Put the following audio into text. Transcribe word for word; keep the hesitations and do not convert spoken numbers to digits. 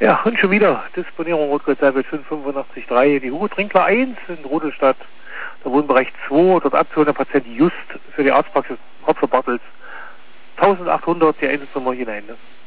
Ja, und schon wieder Disponierung Rot-Gold-Seibel fünf fünfundachtzig drei, die Hugo Trinkler eins in Rudolstadt, der Wohnbereich zwei, dort Aktion der Patient Just für die Arztpraxis Hopfer Bartels, eintausendachthundert, die Einsatznummer hinein. Ne?